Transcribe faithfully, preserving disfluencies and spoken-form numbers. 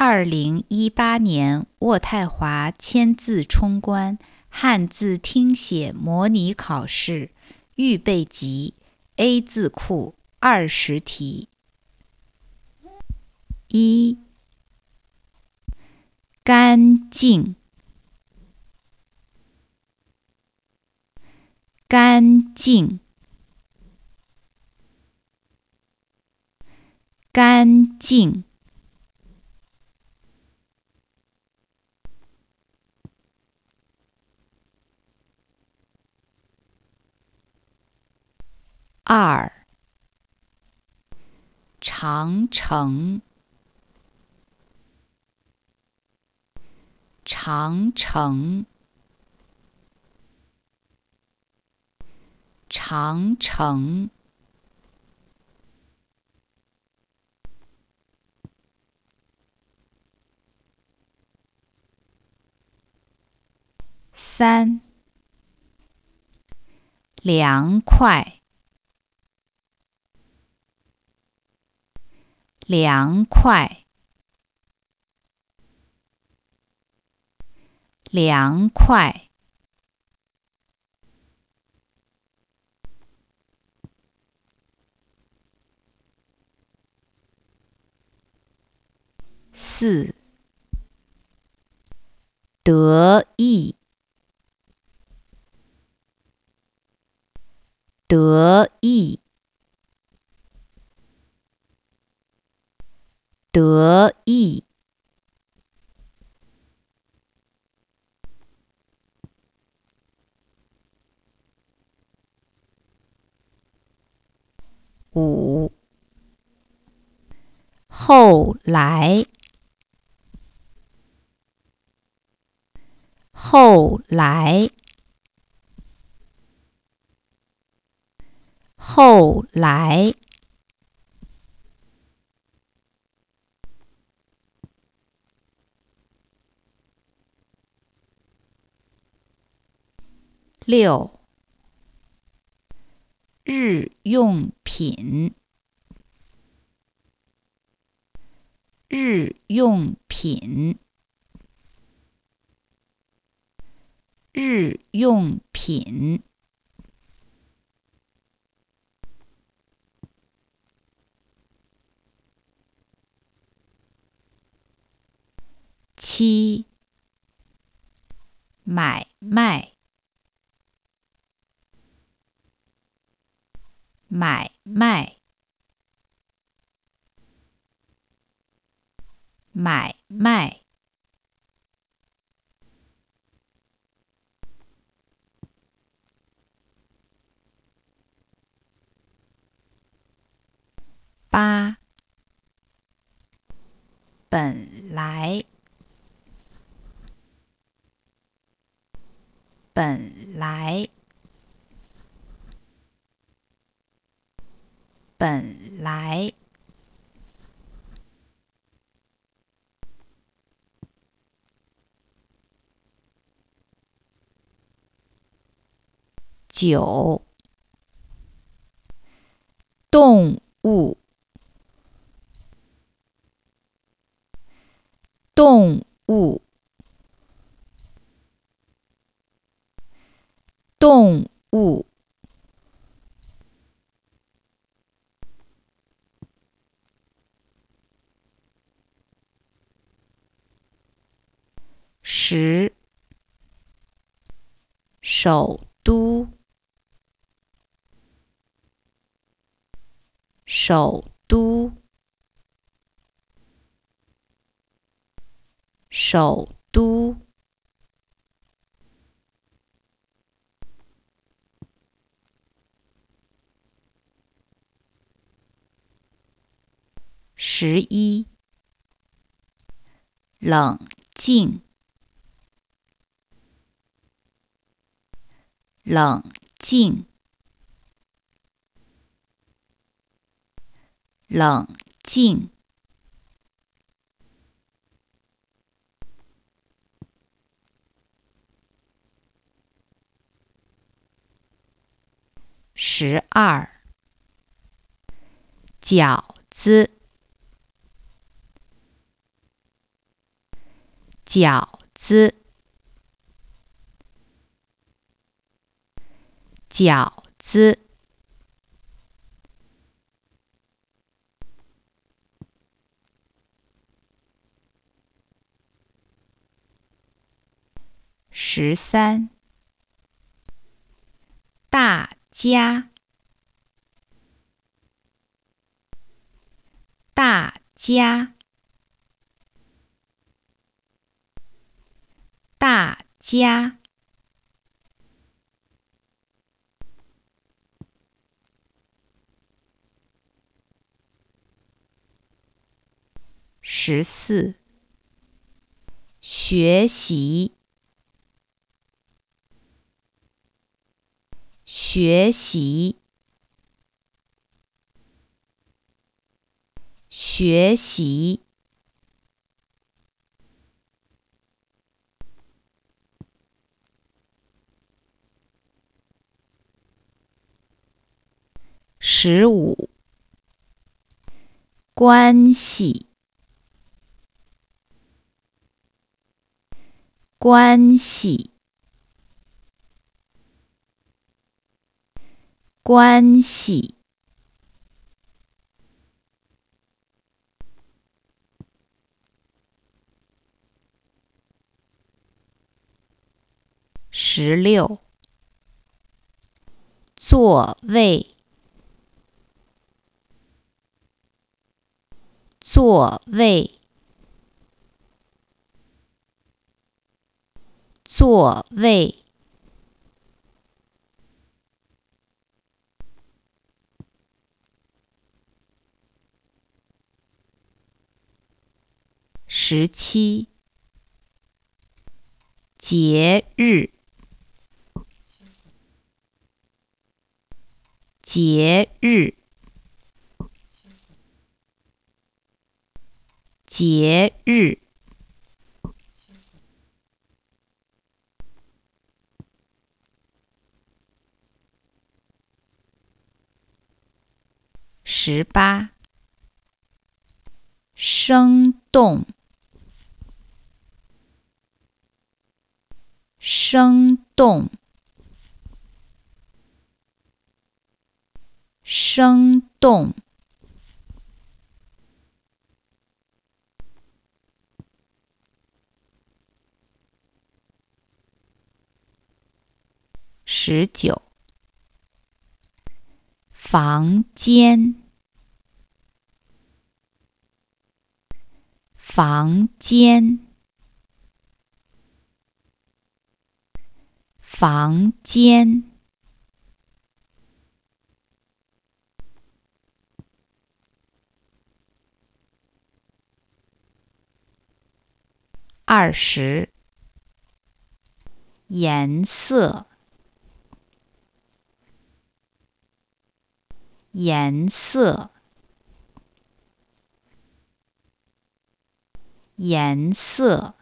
二零一八年渥太华签字冲关汉字听写模拟考试预备级 A 字库二十题。一、干净，干净，干净。二、长城，长城，长城。三、凉快，凉快，凉快。四、得意，得意，得意。五、后来，后来，后来。六、日用品，日用品，日用品。七、买卖，买卖，买卖。八、本来，本来，本来。九、动物，动物，动物。十、首都，首都，首都。十一、冷静，冷静，冷静。十二、饺子， 饺子，饺子。十三，大家，大家，大家。十四，学习，学习，学习。十五，关系，关系，关系。十六，座位，座位，座位。十七，节日，节日，节日。十八，生动，生动，生动。十九，房间，房间，房间。二十，颜色，颜色，颜色。